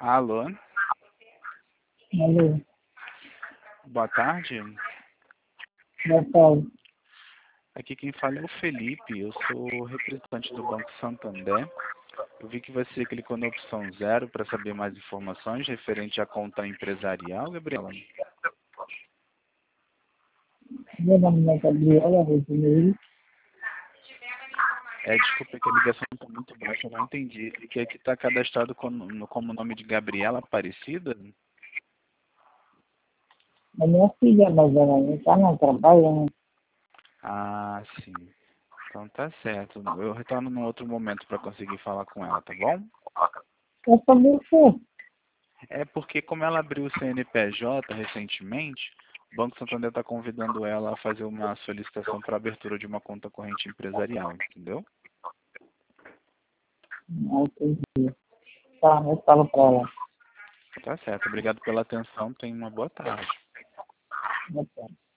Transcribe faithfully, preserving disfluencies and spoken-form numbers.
Alô, Alô, boa tarde. boa tarde. Aqui quem fala é o Felipe, eu sou representante do Banco Santander. Eu vi que você clicou na opção zero para saber mais informações referente à conta empresarial, Gabriela. Meu nome é Gabriela Rosimeire. É, desculpa que a ligação está muito baixa, eu não entendi. E que aqui está cadastrado como, como nome de Gabriela Aparecida? É minha filha, mas ela não está não trabalhando. Ah, sim. Então tá certo. Eu retorno num outro momento para conseguir falar com ela, tá bom? É sobre o quê? É porque como ela abriu o C N P J recentemente, o Banco Santander está convidando ela a fazer uma solicitação para abertura de uma conta corrente empresarial, entendeu? Não entendi. Tá, eu falo para ela. Tá certo. Obrigado pela atenção. Tenha uma boa tarde. Boa tarde.